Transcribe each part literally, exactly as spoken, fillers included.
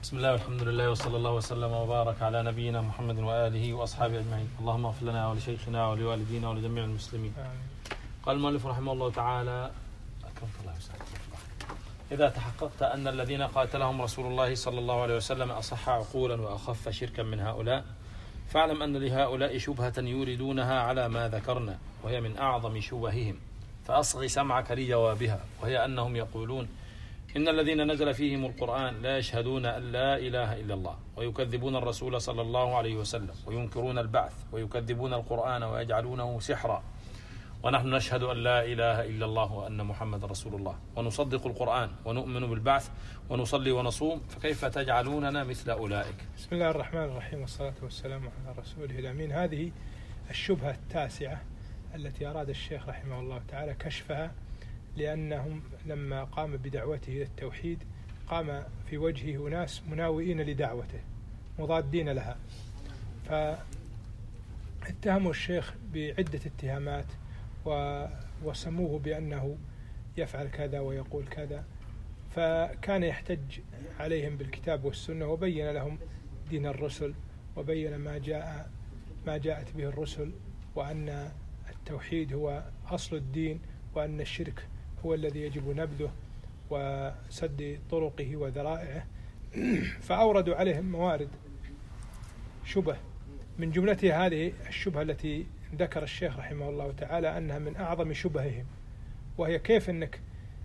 بسم الله والحمد لله وصلى الله وسلم وبارك على نبينا محمد وآله وأصحابه أجمعين. اللهم اغفر لنا ولشيخنا ولوالدينا ولجميع المسلمين. قال المؤلف رحمه الله تعالى: أكرمك الله وسلم. إذا تحققت أن الذين قاتلهم رسول الله صلى الله عليه وسلم أصح عقولا وأخف شركا من هؤلاء، فاعلم أن لهؤلاء شبهة يوردونها على ما ذكرنا، وهي من أعظم شبههم، فأصغ سمعك لجوابها، وهي أنهم يقولون إن الذين نزل فيهم القرآن لا يشهدون أن لا إله إلا الله، ويكذبون الرسول صلى الله عليه وسلم، وينكرون البعث، ويكذبون القرآن ويجعلونه سحرا، ونحن نشهد أن لا إله إلا الله وأن محمد رسول الله، ونصدق القرآن ونؤمن بالبعث ونصلي ونصوم، فكيف تجعلوننا مثل أولئك؟ بسم الله الرحمن الرحيم، والصلاة والسلام على رسوله الأمين. هذه الشبهة التاسعة التي أراد الشيخ رحمه الله تعالى كشفها، لأنهم لما قام بدعوته إلى التوحيد قام في وجهه ناس مناوئين لدعوته مضادين لها، فاتهموا الشيخ بعدة اتهامات وسموه بأنه يفعل كذا ويقول كذا، فكان يحتج عليهم بالكتاب والسنة، وبين لهم دين الرسل، وبين ما جاء ما جاءت به الرسل، وأن التوحيد هو أصل الدين، وأن الشرك هو الذي يجب نبذه وسد طرقه وذرائعه. فأوردوا عليهم موارد شبه، من جملتها هذه الشبهة التي ذكر الشيخ رحمه الله تعالى أنها من أعظم شبههم، وهي كيف أنك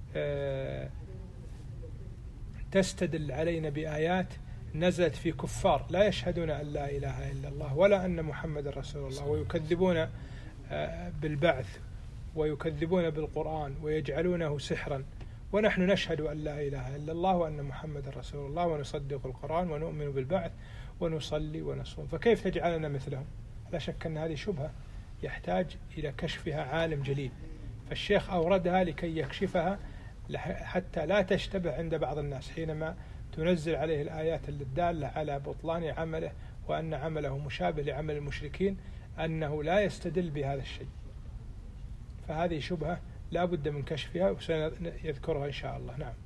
تستدل علينا بآيات نزلت في كفار لا يشهدون أن لا إله إلا الله ولا أن محمد رسول الله، ويكذبون بالبعث ويكذبون بالقرآن ويجعلونه سحرا، ونحن نشهد أن لا إله إلا الله وأن محمد رسول الله، ونصدق القرآن ونؤمن بالبعث ونصلي ونصوم، فكيف تجعلنا مثلهم؟ لا شك أن هذه شبهة يحتاج إلى كشفها عالم جليل، فالشيخ أوردها لكي يكشفها حتى لا تشتبه عند بعض الناس حينما تنزل عليه الآيات الدالة على بطلان عمله وأن عمله مشابه لعمل المشركين، أنه لا يستدل بهذا الشيء. فهذه شبهة لا بد من كشفها وسنذكرها إن شاء الله. نعم.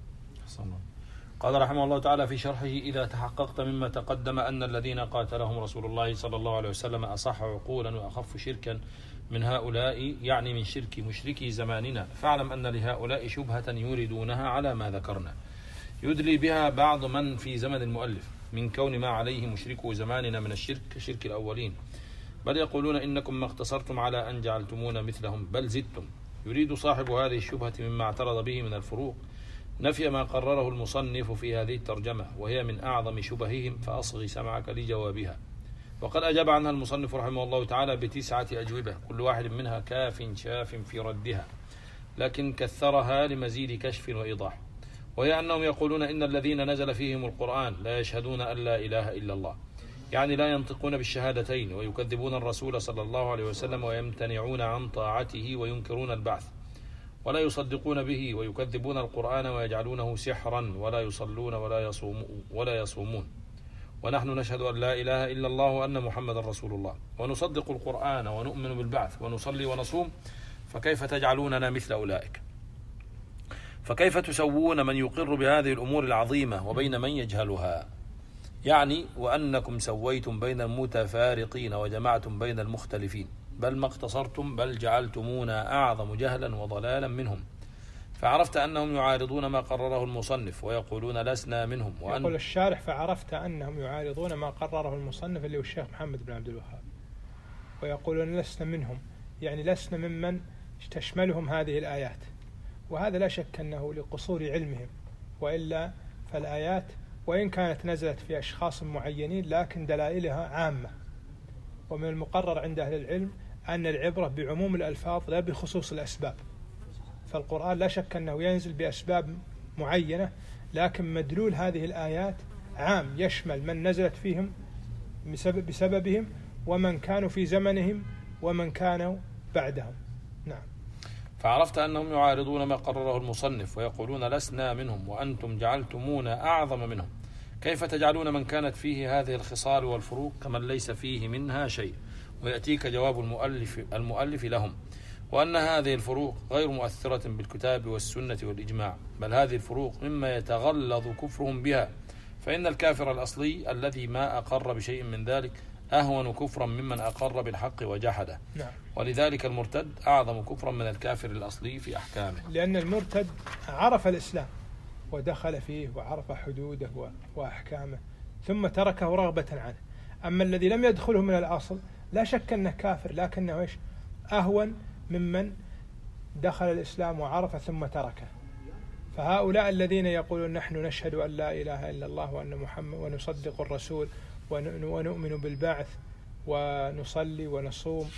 قال رحمه الله تعالى في شرحه: إذا تحققت مما تقدم أن الذين قاتلهم رسول الله صلى الله عليه وسلم أصح عقولا وأخف شركا من هؤلاء، يعني من شرك مشركي زماننا، فاعلم أن لهؤلاء شبهة يوردونها على ما ذكرنا، يدلي بها بعض من في زمن المؤلف من كون ما عليه مشركو زماننا من الشرك كشرك الأولين، بل يقولون إنكم ما اقتصرتم على أن جعلتمونا مثلهم بل زدتم. يريد صاحب هذه الشبهة مما اعترض به من الفروق نفي ما قرره المصنف في هذه الترجمة، وهي من أعظم شبههم، فأصغ سمعك لجوابها. وقد أجاب عنها المصنف رحمه الله تعالى بتسعة أجوبة، كل واحد منها كاف شاف في ردها، لكن كثرها لمزيد كشف وإيضاح، وهي أنهم يقولون إن الذين نزل فيهم القرآن لا يشهدون أن لا إله إلا الله، يعني لا ينطقون بالشهادتين، ويكذبون الرسول صلى الله عليه وسلم، ويمتنعون عن طاعته، وينكرون البعث، ولا يصدقون به، ويكذبون القرآن ويجعلونه سحرا، ولا يصلون ولا يصومون ولا يصومون ونحن نشهد أن لا إله إلا الله وأن محمد رسول الله، ونصدق القرآن ونؤمن بالبعث ونصلي ونصوم، فكيف تجعلوننا مثل أولئك؟ فكيف تسوون من يقر بهذه الأمور العظيمة وبين من يجهلها؟ يعني وأنكم سويتم بين المتفارقين وجمعتم بين المختلفين، بل ما اقتصرتم، بل جعلتمونا أعظم جهلا وضلالا منهم. فعرفت أنهم يعارضون ما قرره المصنف ويقولون لسنا منهم، وأن يقول الشارح: فعرفت أنهم يعارضون ما قرره المصنف اللي هو الشيخ محمد بن عبد الوهاب، ويقولون لسنا منهم، يعني لسنا ممن تشملهم هذه الآيات. وهذا لا شك أنه لقصور علمهم، وإلا فالآيات وإن كانت نزلت في أشخاص معينين لكن دلائلها عامة، ومن المقرر عند أهل العلم أن العبرة بعموم الألفاظ لا بخصوص الأسباب، فالقرآن لا شك أنه ينزل بأسباب معينة، لكن مدلول هذه الآيات عام يشمل من نزلت فيهم بسببهم، ومن كانوا في زمنهم، ومن كانوا بعدهم. نعم. فعرفت أنهم يعارضون ما قرره المصنف ويقولون لسنا منهم وأنتم جعلتمونا أعظم منهم، كيف تجعلون من كانت فيه هذه الخصال والفروق كمن ليس فيه منها شيء؟ ويأتيك جواب المؤلف, المؤلف لهم، وأن هذه الفروق غير مؤثرة بالكتاب والسنة والإجماع، بل هذه الفروق مما يتغلظ كفرهم بها، فإن الكافر الأصلي الذي ما أقر بشيء من ذلك أهون كفرا ممن أقر بالحق وجحده. نعم. ولذلك المرتد أعظم كفرا من الكافر الأصلي في أحكامه، لأن المرتد عرف الإسلام ودخل فيه وعرف حدوده وأحكامه ثم تركه رغبة عنه. أما الذي لم يدخله من الأصل لا شك أنه كافر، لكنه إيش؟ أهون ممن دخل الإسلام وعرف ثم تركه. فهؤلاء الذين يقولون نحن نشهد أن لا إله إلا الله وأن محمد ونصدق الرسول ونؤمن بالبعث ونصلي ونصوم،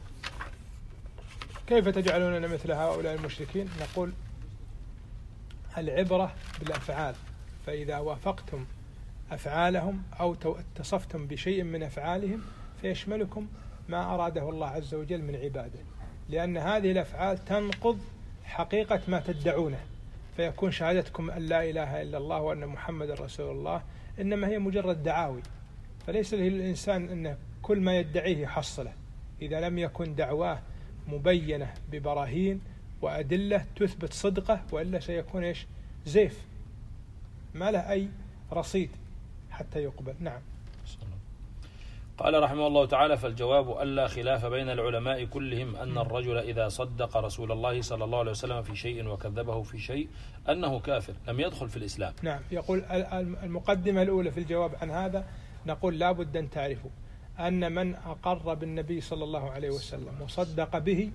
كيف تجعلوننا مثل هؤلاء المشركين؟ نقول العبرة بالأفعال، فإذا وافقتم أفعالهم أو اتصفتم بشيء من أفعالهم فيشملكم ما أراده الله عز وجل من عباده، لأن هذه الأفعال تنقض حقيقة ما تدعونه، فيكون شهادتكم أن لا إله إلا الله وأن محمد رسول الله إنما هي مجرد دعاوي، فليس للإنسان أن كل ما يدعيه يحصله إذا لم يكن دعواه مبينة ببراهين وأدلة تثبت صدقه، وإلا سيكون إيش؟ زيف ما له أي رصيد حتى يقبل. نعم. قال رحمه الله تعالى: فالجواب ألا خلاف بين العلماء كلهم أن الرجل إذا صدق رسول الله صلى الله عليه وسلم في شيء وكذبه في شيء أنه كافر لم يدخل في الإسلام. نعم. يقول المقدمة الأولى في الجواب عن هذا، نقول لا بد أن تعرفوا أن من أقر بالنبي صلى الله عليه وسلم وصدق به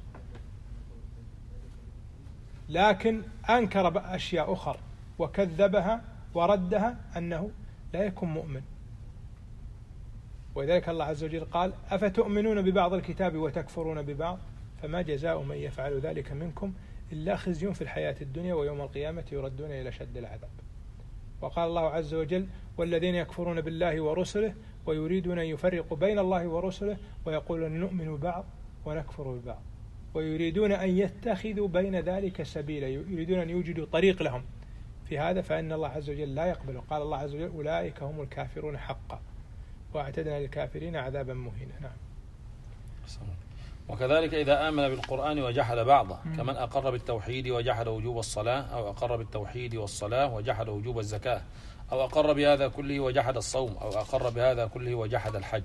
لكن أنكر بأشياء أخرى وكذبها وردها أنه لا يكون مؤمن. ولذلك الله عز وجل قال: أفتؤمنون ببعض الكتاب وتكفرون ببعض فما جزاء من يفعل ذلك منكم إلا خزي في الحياة الدنيا ويوم القيامة يردون إلى شد العذاب. وقال الله عز وجل: والذين يكفرون بالله ورسله ويريدون أن يفرقوا بين الله ورسله ويقولون نؤمن ببعض ونكفر ببعض ويريدون أن يتخذوا بين ذلك سبيلا، يريدون أن يوجدوا طريق لهم في هذا، فإن الله عز وجل لا يقبله. قال الله عز وجل: أولئك هم الكافرون حقا واعتدنا للكافرين عذابا مهينا. نعم. وكذلك إذا آمن بالقرآن وجحد بعضه كمن أقر بالتوحيد وجحد وجوب الصلاة، أو أقر بالتوحيد والصلاة وجحد وجوب الزكاة، أو أقر بهذا كله وجحد الصوم، أو أقر بهذا كله وجحد الحج.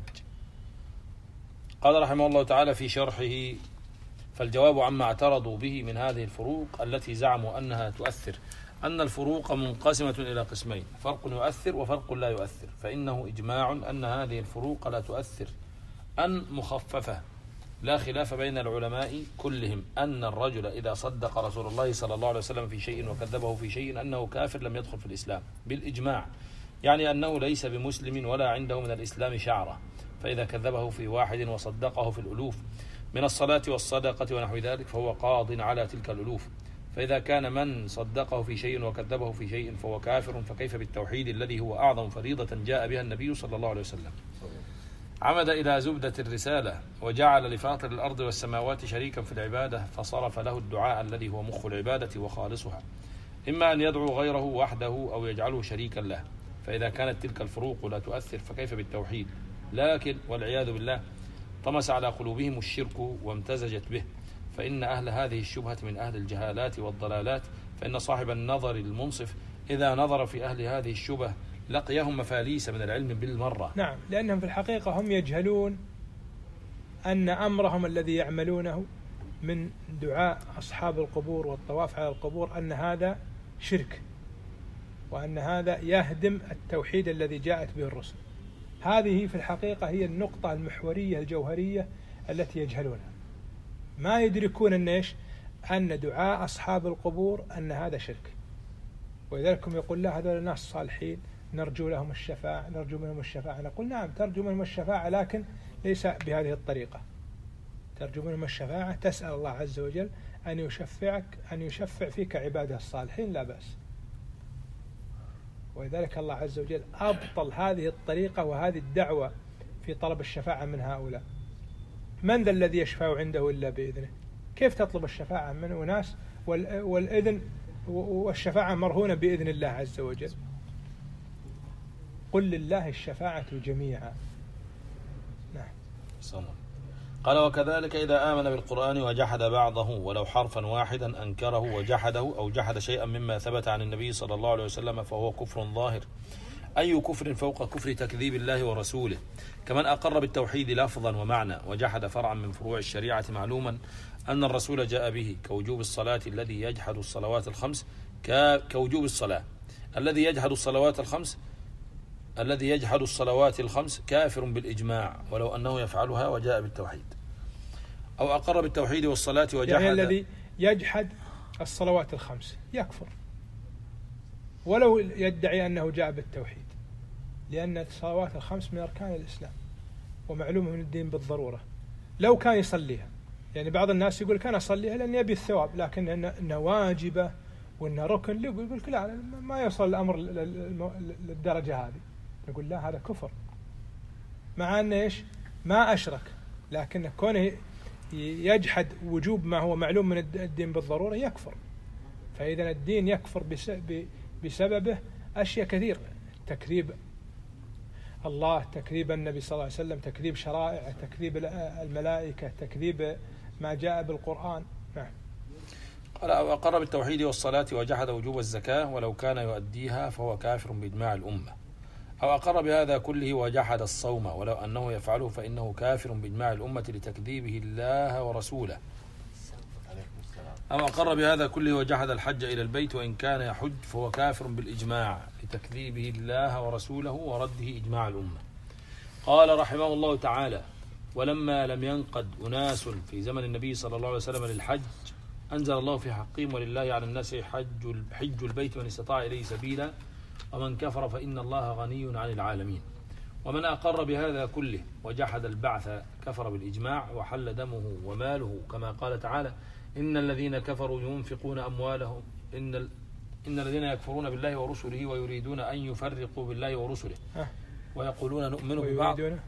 قال رحمه الله تعالى في شرحه: فالجواب عما اعترضوا به من هذه الفروق التي زعموا أنها تؤثر أن الفروق منقسمة إلى قسمين: فرق يؤثر وفرق لا يؤثر. فإنه إجماع أن هذه الفروق لا تؤثر، أن مخففة، لا خلاف بين العلماء كلهم أن الرجل إذا صدق رسول الله صلى الله عليه وسلم في شيء وكذبه في شيء أنه كافر لم يدخل في الإسلام بالإجماع، يعني أنه ليس بمسلم ولا عنده من الإسلام شعرة. فإذا كذبه في واحد وصدقه في الألوف من الصلاة والصدقة ونحو ذلك فهو قاض على تلك الألوف. فإذا كان من صدقه في شيء وكذبه في شيء فهو كافر، فكيف بالتوحيد الذي هو أعظم فريضة جاء بها النبي صلى الله عليه وسلم؟ عمد إلى زبدة الرسالة وجعل لفاطر الأرض والسماوات شريكا في العبادة، فصرف له الدعاء الذي هو مخ العبادة وخالصها، إما أن يدعو غيره وحده أو يجعله شريكا له. فإذا كانت تلك الفروق لا تؤثر فكيف بالتوحيد؟ لكن والعياذ بالله طمس على قلوبهم الشرك وامتزجت به، فإن أهل هذه الشبهة من أهل الجهالات والضلالات، فإن صاحب النظر المنصف إذا نظر في أهل هذه الشبه لقيهم مفاليس من العلم بالمرة. نعم، لأنهم في الحقيقة هم يجهلون أن أمرهم الذي يعملونه من دعاء أصحاب القبور والطواف على القبور أن هذا شرك، وأن هذا يهدم التوحيد الذي جاءت به الرسل. هذه في الحقيقة هي النقطة المحورية الجوهرية التي يجهلونها، ما يدركون أن إيش؟ أن دعاء أصحاب القبور أن هذا شرك. ولذلك يقول لا هذول الناس صالحين نرجو لهم الشفاعة، نرجو منهم الشفاعة. نقول نعم ترجو منهم الشفاعة، لكن ليس بهذه الطريقة. ترجو منهم الشفاعة، تسأل الله عز وجل أن يشفعك، أن يشفع فيك عباده الصالحين، لا بأس. ولذلك الله عز وجل أبطل هذه الطريقة وهذه الدعوة في طلب الشفاعة من هؤلاء. من ذا الذي يشفع عنده إلا بإذنه؟ كيف تطلب الشفاعة من أناس والإذن والشفاعة مرهونة بإذن الله عز وجل؟ قل لله الشفاعة جميعا. نعم. قال وكذلك إذا آمن بالقرآن وجحد بعضه ولو حرفا واحدا أنكره وجحده، أو جحد شيئا مما ثبت عن النبي صلى الله عليه وسلم، فهو كفر ظاهر. أي كفر فوق كفر تكذيب الله ورسوله. كمن أقر بالتوحيد لفظا ومعنى وجحد فرعا من فروع الشريعة معلوما أن الرسول جاء به، كوجوب الصلاة الذي يجحد الصلوات الخمس كوجوب الصلاة الذي يجحد الصلوات الخمس الذي يجحد الصلوات الخمس كافر بالإجماع ولو أنه يفعلها وجاء بالتوحيد. أو أقر بالتوحيد والصلاة وجحد، يعني الذي يجحد الصلوات الخمس يكفر ولو يدعي أنه جاء بالتوحيد، لأن الصلوات الخمس من أركان الإسلام ومعلومة من الدين بالضرورة. لو كان يصليها، يعني بعض الناس يقول كان أصليها لأن يبي الثواب، لكن إنها واجبة وإنها ركن، يقول لك لا ما يوصل الأمر للدرجة هذه، نقول لا هذا كفر، مع أنه إيش ما أشرك، لكن كونه يجحد وجوب ما هو معلوم من الدين بالضرورة يكفر. فإذا الدين يكفر بسببه أشياء كثير، تكذيب الله، تكذيب النبي صلى الله عليه وسلم، تكذيب شرائع، تكذيب الملائكة، تكذيب ما جاء بالقرآن. نعم. قال أو أقر بالتوحيد والصلاة وجحد وجوب الزكاة ولو كان يؤديها فهو كافر بإجماع الأمة. أو أقر بهذا كله وجحد الصوم ولو أنه يفعله فإنه كافر بإجماع الأمة لتكذيبه الله ورسوله. أو أقر بهذا كله وجحد الحج إلى البيت وإن كان يحج فهو كافر بالإجماع لتكذيبه الله ورسوله ورده إجماع الأمة. قال رحمه الله تعالى: ولما لم ينقد أناس في زمن النبي صلى الله عليه وسلم للحج أنزل الله في حقهم ولله على الناس حج حج البيت من استطاع إليه سبيلا ومن كفر فإن الله غني عن العالمين. ومن أقر بهذا كله وجحد البعث كفر بالإجماع وحل دمه وماله، كما قال تعالى: إن الذين كفروا ينفقون أموالهم إن ال... إن الذين يكفرون بالله ورسله ويريدون أن يفرقوا بالله ورسله ويقولون نؤمن ببعض ويريدون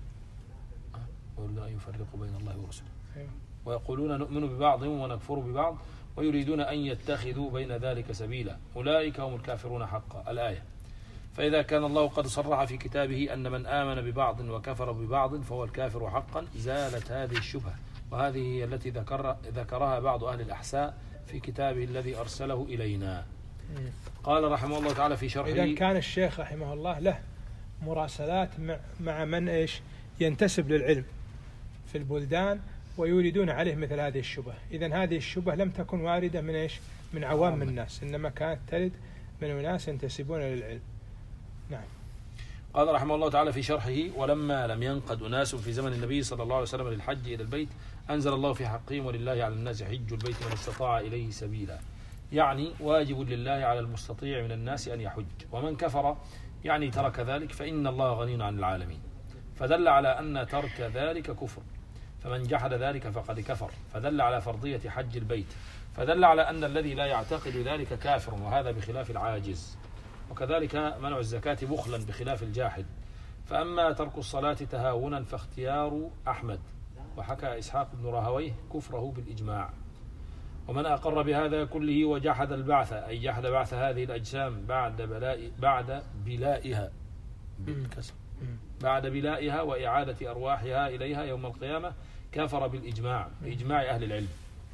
أن يفرقوا بين الله ورسله ويقولون نؤمن ببعض ونكفر ببعض ويريدون أن يتخذوا بين ذلك سبيلا أولئك هم الكافرون حقا. الآية. فإذا كان الله قد صرح في كتابه أن من آمن ببعض وكفر ببعض فهو الكافر حقا زالت هذه الشبهة، وهذه هي التي ذكر ذكرها بعض أهل الأحساء في كتابه الذي أرسله إلينا. قال رحمه الله تعالى في شرحه: إذا كان الشيخ رحمه الله له مراسلات مع من إيش ينتسب للعلم في البلدان ويريدون عليه مثل هذه الشبهة، إذن هذه الشبهة لم تكن واردة من إيش من عوام الناس، إنما كانت ترد من أناس ينتسبون للعلم. نعم. قال رحمه الله تعالى في شرحه: ولما لم ينقد أناس في زمن النبي صلى الله عليه وسلم للحج إلى البيت أنزل الله في حقهم ولله على الناس حج البيت من استطاع إليه سبيلا، يعني واجب لله على المستطيع من الناس أن يحج، ومن كفر يعني ترك ذلك فإن الله غني عن العالمين، فدل على أن ترك ذلك كفر، فمن جحد ذلك فقد كفر، فدل على فرضية حج البيت، فدل على أن الذي لا يعتقد ذلك كافر، وهذا بخلاف العاجز. وكذلك منع الزكاة بخلا بخلاف الجاحد. فأما ترك الصلاة تهاونا فاختيار أحمد، وحكى إسحاق بن راهويه كفره بالإجماع. ومن أقر بهذا كله وجحد البعث أي جحد بعث هذه الأجسام بعد بلاء بعد بلائها بالكسر بعد بلائها وإعادة أرواحها إليها يوم القيامة كفر بالإجماع بإجماع أهل العلم،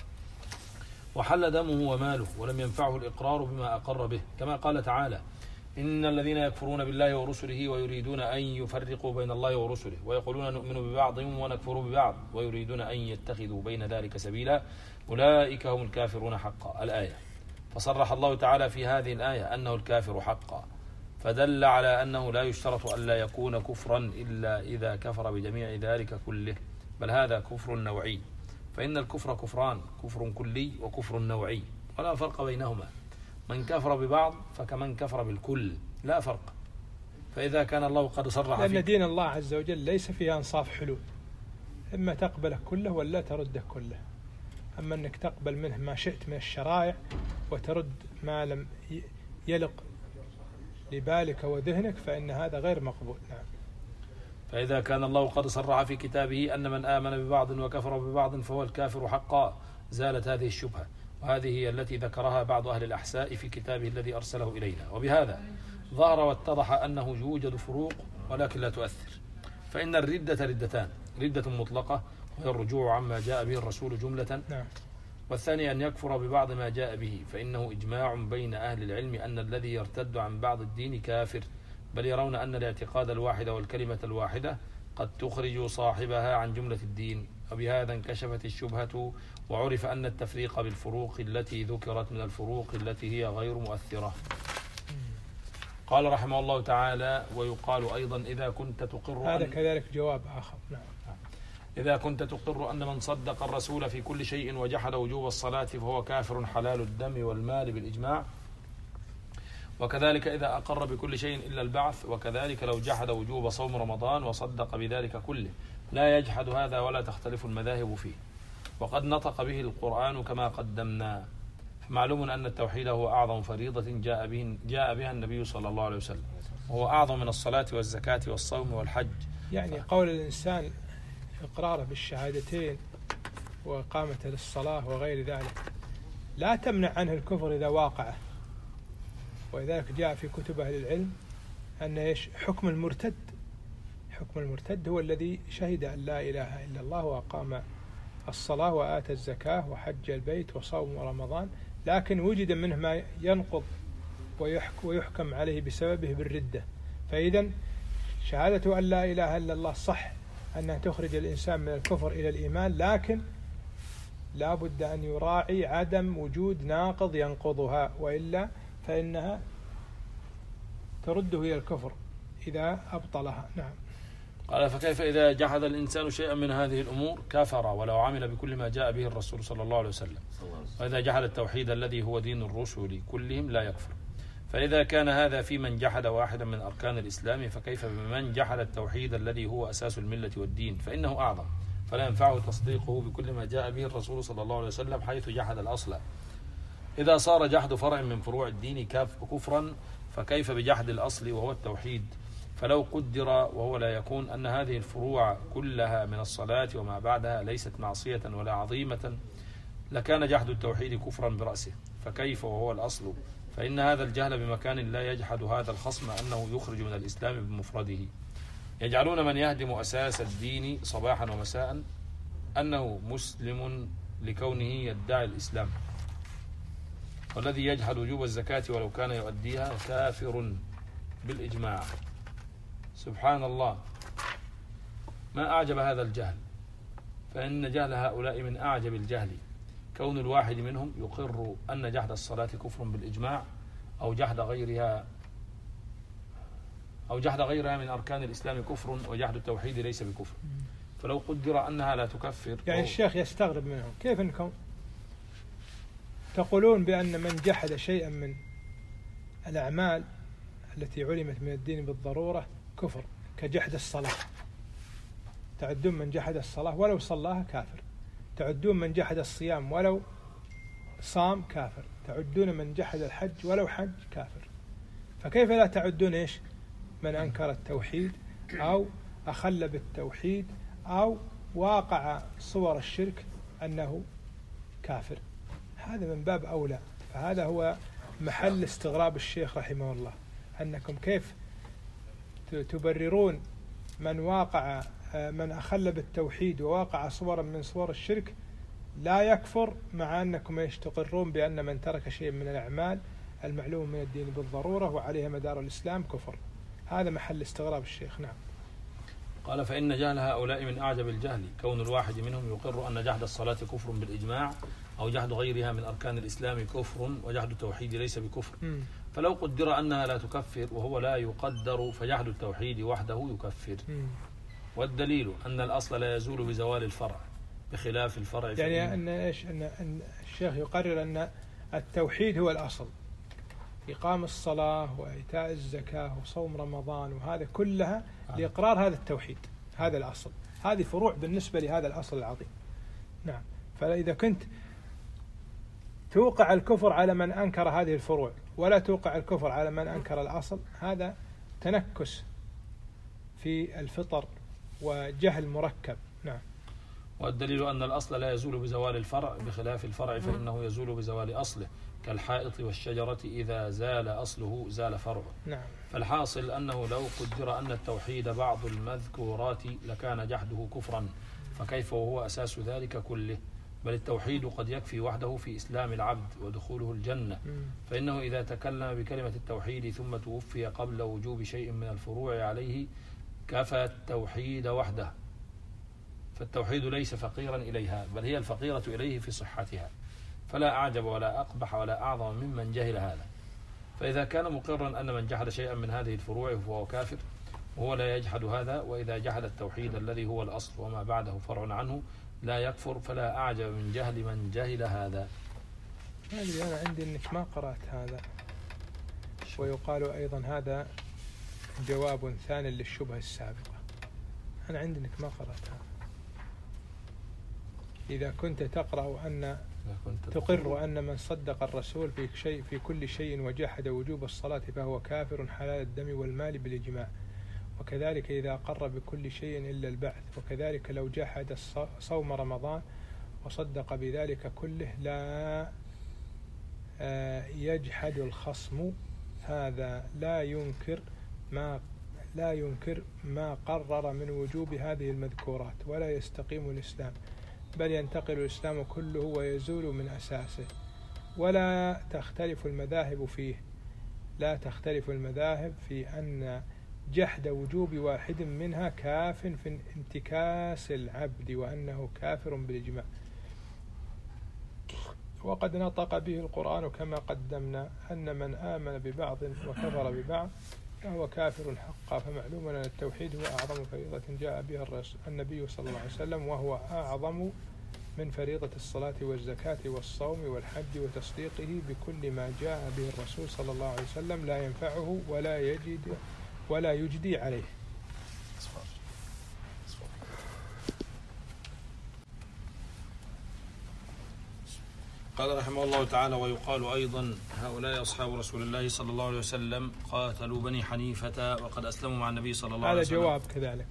وحل دمه وماله، ولم ينفعه الإقرار بما أقر به، كما قال تعالى: إن الذين يكفرون بالله ورسله ويريدون أن يفرقوا بين الله ورسله ويقولون نؤمن ببعض ونكفر ببعض ويريدون أن يتخذوا بين ذلك سبيلا أولئك هم الكافرون حقا. الآية. فصرح الله تعالى في هذه الآية أنه الكافر حقا، فدل على أنه لا يشترط أن لا يكون كفرا إلا إذا كفر بجميع ذلك كله، بل هذا كفر نوعي، فإن الكفر كفران: كفر كلي وكفر نوعي، ولا فرق بينهما، من كفر ببعض فكمن كفر بالكل، لا فرق. فإذا كان الله قد صرح لأن فيه دين الله عز وجل ليس فيه أنصاف حلول، إما تقبله كله ولا ترده كله، أما أنك تقبل منه ما شئت من الشرائع وترد ما لم يلق لبالك وذهنك فإن هذا غير مقبول. نعم. فإذا كان الله قد صرح في كتابه أن من آمن ببعض وكفر ببعض فهو الكافر حقا زالت هذه الشبهة، وهذه هي التي ذكرها بعض أهل الأحساء في كتابه الذي أرسله إلينا. وبهذا ظهر واتضح أنه يوجد فروق ولكن لا تؤثر، فإن الردة ردتان: ردة مطلقة وهي الرجوع عما جاء به الرسول جملة، نعم. والثاني أن يكفر ببعض ما جاء به، فإنه إجماع بين أهل العلم أن الذي يرتد عن بعض الدين كافر، بل يرون أن الاعتقاد الواحد والكلمة الواحدة قد تخرج صاحبها عن جملة الدين، وبهذا انكشفت الشبهة وعرف أن التفريق بالفروق التي ذكرت من الفروق التي هي غير مؤثرة. قال رحمه الله تعالى: ويقال أيضا إذا كنت تقر هذا كذلك جواب آخر. نعم. إذا كنت تقر أن من صدق الرسول في كل شيء وجحد وجوب الصلاة فهو كافر حلال الدم والمال بالإجماع، وكذلك إذا أقر بكل شيء إلا البعث، وكذلك لو جحد وجوب صوم رمضان وصدق بذلك كله لا يجحد هذا ولا تختلف المذاهب فيه، وقد نطق به القرآن كما قدمنا. فمعلوم أن التوحيد هو أعظم فريضة جاء به جاء بها النبي صلى الله عليه وسلم، وهو أعظم من الصلاة والزكاة والصوم والحج. يعني قول الإنسان إقراره بالشهادتين وإقامته للصلاة وغير ذلك لا تمنع عنه الكفر إذا واقعه، ولذلك جاء في كتب أهل العلم أن إيش حكم المرتد. حكم المرتد هو الذي شهد أن لا إله إلا الله وأقام الصلاة وآتى الزكاة وحج البيت وصوم رمضان، لكن وجد منه ما ينقض ويحكم عليه بسببه بالردة. فإذا شهادة أن لا إله إلا الله صح أنها تخرج الإنسان من الكفر إلى الإيمان، لكن لا بد أن يراعي عدم وجود ناقض ينقضها، وإلا فإنها ترده إلى الكفر إذا أبطلها. نعم. قال: فكيف إذا جحد الإنسان شيئا من هذه الأمور كفر ولو عمل بكل ما جاء به الرسول صلى الله عليه وسلم؟ وإذا جحد التوحيد الذي هو دين الرسل كلهم لا يكفر. فإذا كان هذا في من جحد واحدا من أركان الإسلام، فكيف بمن جحد التوحيد الذي هو أساس الملة والدين، فإنه أعظم، فلا ينفعه تصديقه بكل ما جاء به الرسول صلى الله عليه وسلم حيث جحد الأصل. إذا صار جحد فرع من فروع الدين كفرا، فكيف بجحد الأصل وهو التوحيد؟ فلو قدر وهو لا يكون أن هذه الفروع كلها من الصلاة وما بعدها ليست معصية ولا عظيمة، لكان جحد التوحيد كفرا برأسه، فكيف وهو الأصل؟ فإن هذا الجهل بمكان لا يجحد هذا الخصم أنه يخرج من الإسلام بمفرده. يجعلون من يهدم أساس الدين صباحا ومساء أنه مسلم لكونه يدعي الإسلام، والذي يجحد وجوب الزكاة ولو كان يؤديها كافر بالإجماع. سبحان الله، ما أعجب هذا الجهل، فإن جهل هؤلاء من أعجب الجهل، كون الواحد منهم يقر أن جحد الصلاة كفر بالإجماع، أو جحد غيرها أو جحد غيرها من أركان الإسلام كفر، وجحد التوحيد ليس بكفر. فلو قدر أنها لا تكفر، يعني الشيخ يستغرب منهم، كيف أنكم تقولون بأن من جحد شيئا من الأعمال التي علمت من الدين بالضرورة كفر، كجحد الصلاة، تعدون من جحد الصلاة ولو صلاها كافر، تعدون من جحد الصيام ولو صام كافر، تعدون من جحد الحج ولو حج كافر، فكيف لا تعدون إيش من أنكر التوحيد أو أخل بالتوحيد أو واقع صور الشرك أنه كافر؟ هذا من باب أولى. فهذا هو محل استغراب الشيخ رحمه الله، أنكم كيف تبررون من واقع من أخل بالتوحيد وواقع صورا من صور الشرك لا يكفر، مع أنكم ايش تقرون بأن من ترك شيء من الأعمال المعلوم من الدين بالضرورة وعليها مدار الإسلام كفر. هذا محل استغراب الشيخ. نعم. قال: فإن جهل هؤلاء من أعجب الجهل، كون الواحد منهم يقر أن جحد الصلاة كفر بالإجماع، أو جحد غيرها من أركان الإسلام كفر، وجحد التوحيد ليس بكفر. م. فلو قدر أنها لا تكفر وهو لا يقدر، فجحد التوحيد وحده يكفر. م. والدليل أن الأصل لا يزول بزوال الفرع بخلاف الفرع. يعني أن إيش أن, أن الشيخ يقرر أن التوحيد هو الأصل، إقام الصلاة وإيتاء الزكاة وصوم رمضان، وهذا كلها آه. لإقرار هذا التوحيد، هذا الأصل، هذه فروع بالنسبة لهذا الأصل العظيم. نعم. فإذا كنت توقع الكفر على من أنكر هذه الفروع ولا توقع الكفر على من أنكر الأصل، هذا تنكس في الفطر وجهل مركب. نعم. والدليل أن الأصل لا يزول بزوال الفرع بخلاف الفرع فإنه يزول بزوال أصله، كالحائط والشجرة إذا زال أصله زال فرعه. نعم. فالحاصل أنه لو قدر أن التوحيد بعض المذكورات لكان جحده كفرا، فكيف وهو أساس ذلك كله؟ بل التوحيد قد يكفي وحده في إسلام العبد ودخوله الجنة، فإنه إذا تكلم بكلمة التوحيد ثم توفي قبل وجوب شيء من الفروع عليه كفى التوحيد وحده، فالتوحيد ليس فقيرا إليها بل هي الفقيرة إليه في صحتها، فلا أعجب ولا أقبح ولا أعظم ممن جهل هذا. فإذا كان مقرا أن من جحد شيئا من هذه الفروع فهو كافر، وهو لا يجحد هذا، وإذا جحد التوحيد الذي هو الأصل وما بعده فرع عنه لا يكفر، فلا أعجب من جهل من جهل هذا. هذه أنا عندي أنك ما قرأت هذا. ويقال أيضا هذا جواب ثاني للشبهة السابقة. أنا عندي أنك ما قرأت هذا. إذا كنت تقرأ أن تقر أن من صدق الرسول في شيء في كل شيء وجحد وجوب الصلاة فهو كافر حلال الدم والمال بالإجماع، وكذلك إذا أقر بكل شيء إلا البعث، وكذلك لو جحد صوم رمضان وصدق بذلك كله لا يجحد الخصم، هذا لا ينكر ما لا ينكر ما قرر من وجوب هذه المذكورات، ولا يستقيم الإسلام، بل ينتقل الإسلام كله ويزول من أساسه. ولا تختلف المذاهب فيه لا تختلف المذاهب في أن جحد وجوب واحد منها كاف في انتكاس العبد، وأنه كافر بالإجماع. وقد نطق به القرآن كما قدمنا أن من آمن ببعض وكفر ببعض فهو كافر حقا، فمعلوم أن التوحيد هو أعظم فريضة جاء بها النبي صلى الله عليه وسلم، وهو أعظم من فريضة الصلاة والزكاة والصوم والحج، وتصديقه بكل ما جاء به الرسول صلى الله عليه وسلم لا ينفعه ولا يجد ولا يجدي عليه. قال رحمه الله تعالى: ويقال أيضا هؤلاء أصحاب رسول الله صلى الله عليه وسلم قاتلوا بني حنيفة وقد أسلموا مع النبي صلى الله عليه وسلم. هذا جواب كذلك.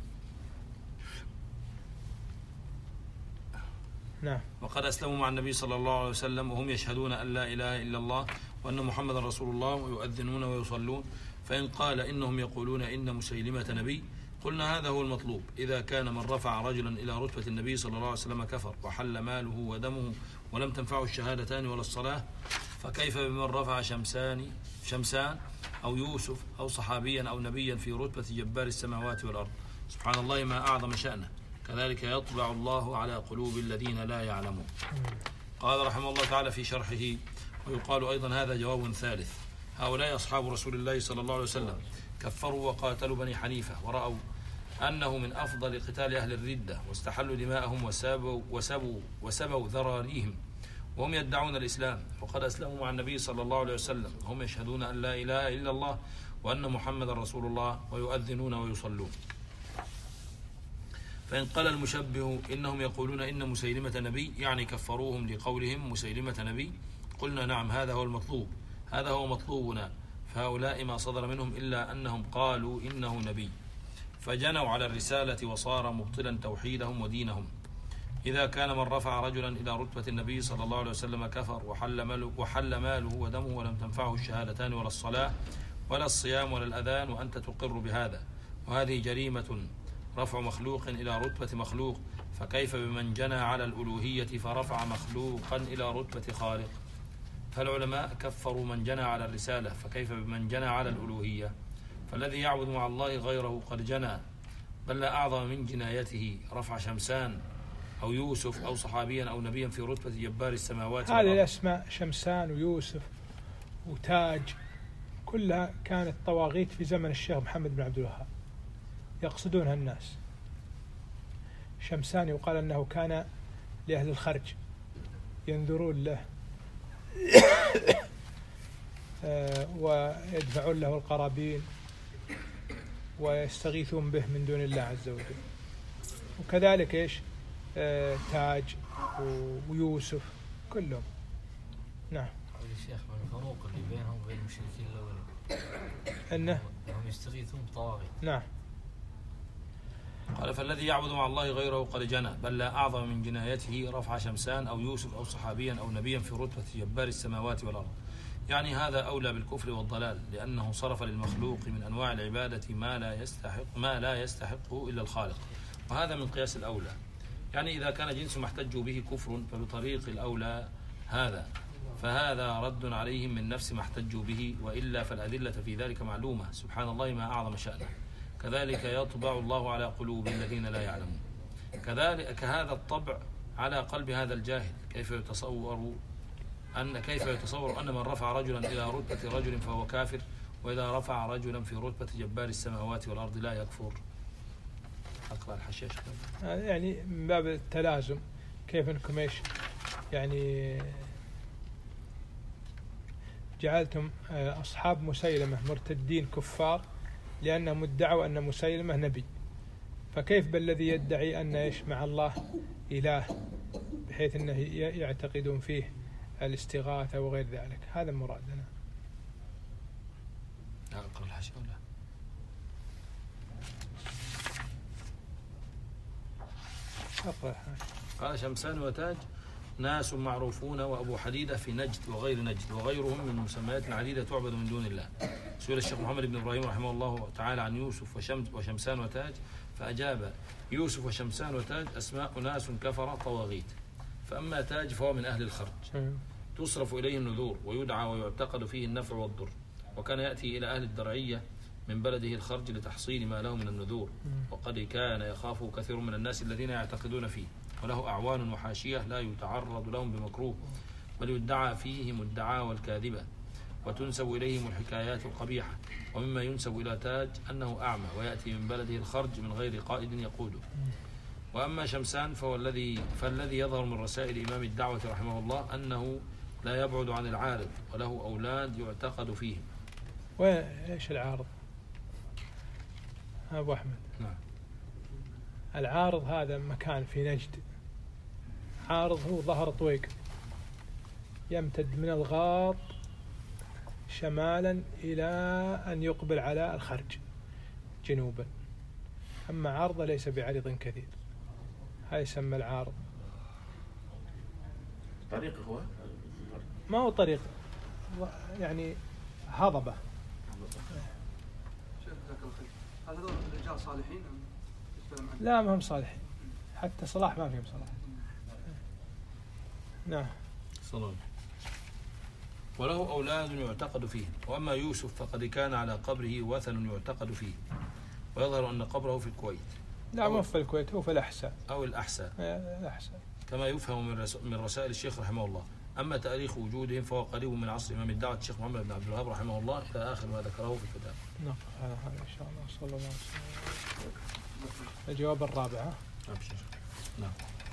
نعم. وقد أسلموا مع النبي صلى الله عليه وسلم وهم يشهدون أن لا إله إلا الله وأن محمد رسول الله ويؤذنون ويصلون، فإن قال إنهم يقولون إن مسيلمة نبي قلنا هذا هو المطلوب. إذا كان من رفع رجلا إلى رتبة النبي صلى الله عليه وسلم كفر وحل ماله ودمه ولم تنفعه الشهادتان ولا الصلاة، فكيف بمن رفع شمسان شمسان أو يوسف أو صحابيا أو نبيا في رتبة جبار السماوات والأرض؟ سبحان الله ما أعظم شأنه. كذلك يطبع الله على قلوب الذين لا يعلمون. قال رحمه الله تعالى في شرحه: ويقال أيضا هذا جواب ثالث. هؤلاء أصحاب رسول الله صلى الله عليه وسلم كفروا وقاتلوا بني حنيفة، ورأوا أنه من أفضل قتال أهل الردة، واستحلوا دماءهم وسبوا, وسبوا, وسبوا ذراريهم وهم يدعون الإسلام، وقد أسلموا مع النبي صلى الله عليه وسلم هم يشهدون أن لا إله إلا الله وأن محمد رسول الله ويؤذنون ويصلون. فإن قال المشبه إنهم يقولون إن مسيلمة نبي يعني كفروهم لقولهم مسيلمة نبي، قلنا نعم هذا هو المطلوب، هذا هو مطلوبنا، فهؤلاء ما صدر منهم إلا أنهم قالوا إنه نبي فجنوا على الرسالة وصار مبطلا توحيدهم ودينهم. إذا كان من رفع رجلا إلى رتبة النبي صلى الله عليه وسلم كفر وحل ماله, وحل ماله ودمه ولم تنفعه الشهادتان ولا الصلاة ولا الصيام ولا الأذان وأنت تقر بهذا، وهذه جريمة رفع مخلوق إلى رتبة مخلوق، فكيف بمن جنى على الألوهية فرفع مخلوقا إلى رتبة خالق؟ فالعلماء كفروا من جنى على الرسالة، فكيف بمن جنى على الألوهية؟ فالذي يعبد مع الله غيره قد جنى، بل لا أعظم من جنايته رفع شمسان أو يوسف أو صحابيا أو نبيا في رتبة جبار السماوات والأرض. هذه الأسماء شمسان ويوسف وتاج كلها كانت طواغيت في زمن الشيخ محمد بن عبد الوهاب يقصدونها الناس. شمسان يقال أنه كان لأهل الخرج ينذرون له ويدفعون له القرابين ويستغيثون به من دون الله عز وجل. وكذلك إيش آه تاج ويوسف كلهم. نعم. الشيخ من الفروق اللي بينهم وبين المشركين الأولين أنه هم يستغيثون بطواغيت. نعم. قال: فالذي يعبد مع الله غيره قد جنى، بل لا أعظم من جنايته رفع شمسان أو يوسف أو صحابيا أو نبيا في رتبة جبار السماوات والأرض. يعني هذا أولى بالكفر والضلال، لأنه صرف للمخلوق من أنواع العبادة ما لا يستحق ما لا يستحقه إلا الخالق، وهذا من قياس الأولى. يعني إذا كان جنس ما احتجوا به كفر فبطريق الأولى هذا، فهذا رد عليهم من نفس ما احتجوا به، وإلا فالأدلة في ذلك معلومة، سبحان الله ما أعظم شأنه. كذلك يطبع الله على قلوب الذين لا يعلمون. كذلك كهذا الطبع على قلب هذا الجاهل. كيف يتصور أن كيف يتصور أن من رفع رجلا إلى رتبة رجل فهو كافر، وإذا رفع رجلا في رتبة جبار السماوات والأرض لا يكفر؟ أقرأ الحشيش. يعني من باب التلازم، كيف أنكم إيش يعني جعلتم أصحاب مسيلمة مرتدين كفار لأنهم ادعوا أن مسيلمة نبي، فكيف بالذي يدعي أن إيش مع الله إله بحيث أنه يعتقدون فيه الاستغاثة وغير ذلك؟ هذا مرادنا. أقرأ الحشيش ولا أقرأ الحشيش. قال شمسان وتاج ناس معروفون وأبو حديدة في نجد وغير نجد وغيرهم من مسميات عديدة تعبد من دون الله. سئل الشيخ محمد بن إبراهيم رحمه الله تعالى عن يوسف وشمس وشمسان وتاج فأجاب: يوسف وشمسان وتاج أسماء ناس كفر طواغيت، فأما تاج فهو من أهل الخرج تصرف إليه النذور ويدعى ويعتقد فيه النفع والضر، وكان يأتي إلى أهل الدرعية من بلده الخرج لتحصيل ما له من النذور، وقد كان يخافه كثير من الناس الذين يعتقدون فيه، وله أعوان وحاشية لا يتعرض لهم بمكروه، بل يدعى فيهم الدعاوى الكاذبة وتنسب إليهم الحكايات القبيحة. ومما ينسب إلى تاج أنه أعمى ويأتي من بلده الخرج من غير قائد يقوده. وأما شمسان فهو الذي فالذي يظهر من رسائل إمام الدعوة رحمه الله أنه لا يبعد عن العارض وله أولاد يعتقد فيهم. وإيش العارض؟ أبو أحمد. نعم. العارض هذا مكان في نجد، عارض هو ظهر طويق يمتد من الغاط شمالا إلى أن يقبل على الخرج جنوبا، أما عارض ليس بعريض كثير، هذا يسمى العارض. طريق هو؟ ما هو طريق، يعني هضبة. هذا الرجال صالحين أم؟ لا ما هم صالحين، حتى صلاح ما فيهم صلاح. نعم. صلاح. وله أولاد يعتقد فيه. وأما يوسف فقد كان على قبره وثن يعتقد فيه، ويظهر أن قبره في الكويت. لا مو في الكويت، هو في الأحساء أو الأحساء الأحساء كما يفهم من رسائل الشيخ رحمه الله. أما تاريخ وجودهم فهو قريب من عصر إمام الدعوة الشيخ محمد بن عبد الوهاب رحمه الله إلى آخر ما ذكره في الكتاب. نقف على هذا إن شاء الله. صلى الله عليه وسلم. الجواب الرابع. أبشر. نعم.